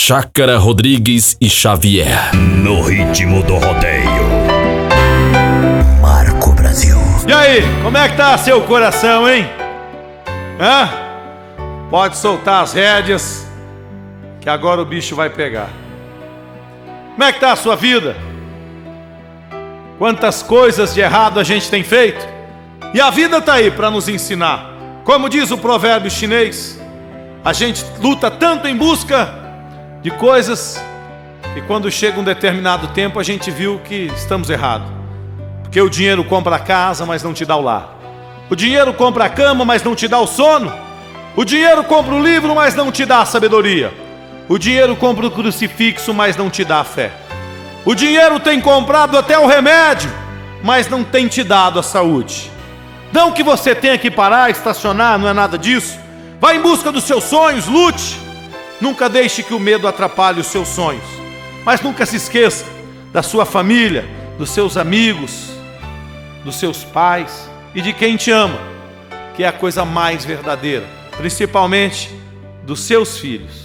Chácara Rodrigues e Xavier. No ritmo do rodeio. Marco Brasil. E aí, como é que tá seu coração, hein? Hã? Pode soltar as rédeas, que agora o bicho vai pegar. Como é que tá a sua vida? Quantas coisas de errado a gente tem feito? E a vida tá aí para nos ensinar. Como diz o provérbio chinês, a gente luta tanto em busca de coisas que quando chega um determinado tempo a gente viu que estamos errados. Porque o dinheiro compra a casa, mas não te dá o lar. O dinheiro compra a cama, mas não te dá o sono. O dinheiro compra o livro, mas não te dá a sabedoria. O dinheiro compra o crucifixo, mas não te dá a fé. O dinheiro tem comprado até o remédio, mas não tem te dado a saúde. Não que você tenha que parar, estacionar, não é nada disso. Vá em busca dos seus sonhos, lute. Nunca deixe que o medo atrapalhe os seus sonhos. Mas nunca se esqueça da sua família, dos seus amigos, dos seus pais e de quem te ama, que é a coisa mais verdadeira, principalmente dos seus filhos.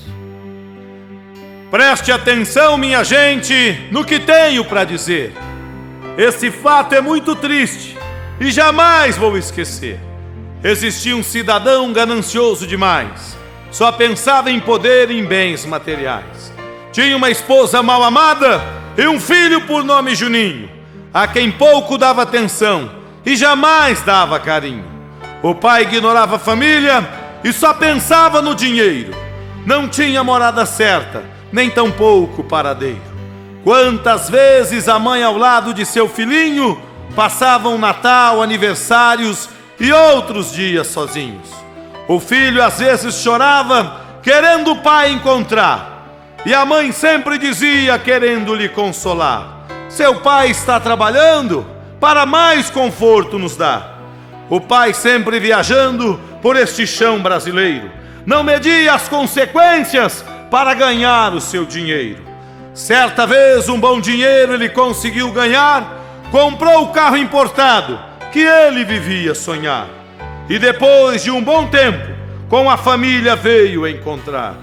Preste atenção, minha gente, no que tenho para dizer. Esse fato é muito triste e jamais vou esquecer. Existia um cidadão ganancioso demais. Só pensava em poder e em bens materiais. Tinha uma esposa mal amada e um filho por nome Juninho, a quem pouco dava atenção e jamais dava carinho. O pai ignorava a família e só pensava no dinheiro. Não tinha morada certa, nem tampouco paradeiro. Quantas vezes a mãe ao lado de seu filhinho passavam Natal, aniversários e outros dias sozinhos. O filho às vezes chorava querendo o pai encontrar, e a mãe sempre dizia querendo lhe consolar: seu pai está trabalhando para mais conforto nos dar. O pai sempre viajando por este chão brasileiro, não media as consequências para ganhar o seu dinheiro. Certa vez um bom dinheiro ele conseguiu ganhar, comprou o carro importado que ele vivia sonhar. E depois de um bom tempo, com a família veio encontrar.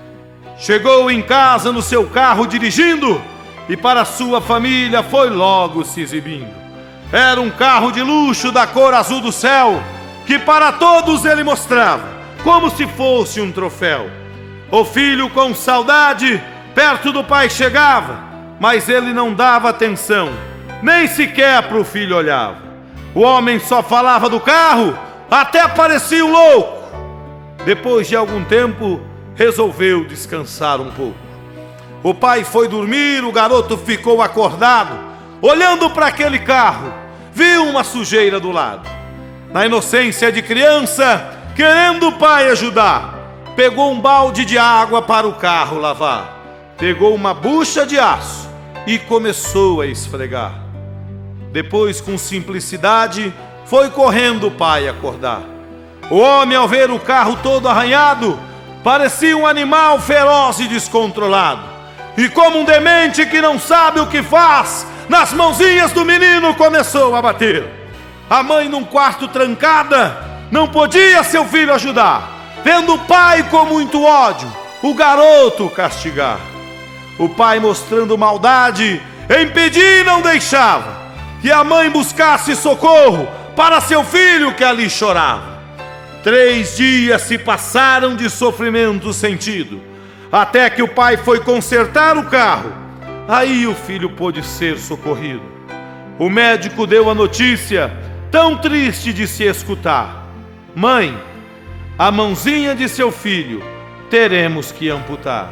Chegou em casa no seu carro dirigindo, e para sua família foi logo se exibindo. Era um carro de luxo da cor azul do céu, que para todos ele mostrava, como se fosse um troféu. O filho com saudade, perto do pai chegava, mas ele não dava atenção, nem sequer para o filho olhava. O homem só falava do carro, até parecia um louco. Depois de algum tempo, resolveu descansar um pouco. O pai foi dormir, o garoto ficou acordado, olhando para aquele carro, viu uma sujeira do lado. Na inocência de criança, querendo o pai ajudar, pegou um balde de água para o carro lavar. Pegou uma bucha de aço e começou a esfregar. Depois, com simplicidade, foi correndo o pai acordar. O homem, ao ver o carro todo arranhado, parecia um animal feroz e descontrolado. E como um demente que não sabe o que faz, nas mãozinhas do menino começou a bater. A mãe, num quarto trancada, não podia seu filho ajudar, vendo o pai com muito ódio o garoto castigar. O pai, mostrando maldade, impedir e não deixava que a mãe buscasse socorro para seu filho que ali chorava. 3 dias se passaram de sofrimento sentido, até que o pai foi consertar o carro. Aí o filho pôde ser socorrido. O médico deu a notícia, tão triste de se escutar: mãe, a mãozinha de seu filho teremos que amputar.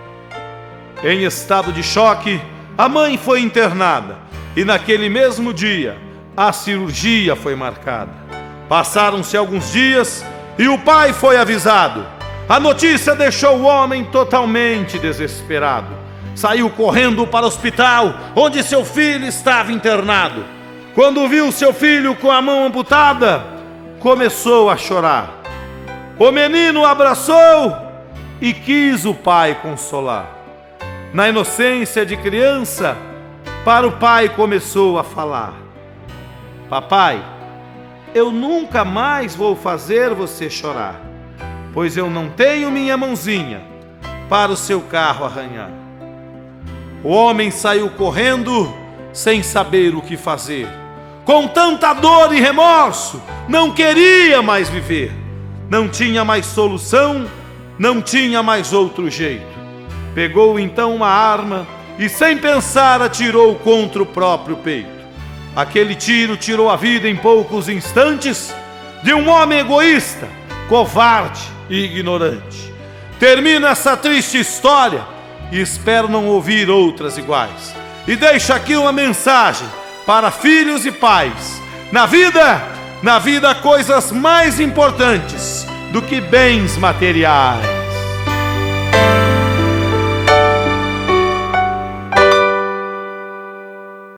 Em estado de choque, a mãe foi internada e naquele mesmo dia a cirurgia foi marcada. Passaram-se alguns dias e o pai foi avisado. A notícia deixou o homem totalmente desesperado. Saiu correndo para o hospital onde seu filho estava internado. Quando viu seu filho com a mão amputada, começou a chorar. O menino o abraçou e quis o pai consolar. Na inocência de criança, para o pai começou a falar: papai, eu nunca mais vou fazer você chorar, pois eu não tenho minha mãozinha, para o seu carro arranhar. O homem saiu correndo sem saber o que fazer. Com tanta dor e remorso, não queria mais viver. Não tinha mais solução, não tinha mais outro jeito. Pegou então uma arma e, sem pensar, atirou contra o próprio peito. Aquele tiro tirou a vida em poucos instantes de um homem egoísta, covarde e ignorante. Termina essa triste história e espero não ouvir outras iguais. E deixo aqui uma mensagem para filhos e pais. Na vida, coisas mais importantes do que bens materiais.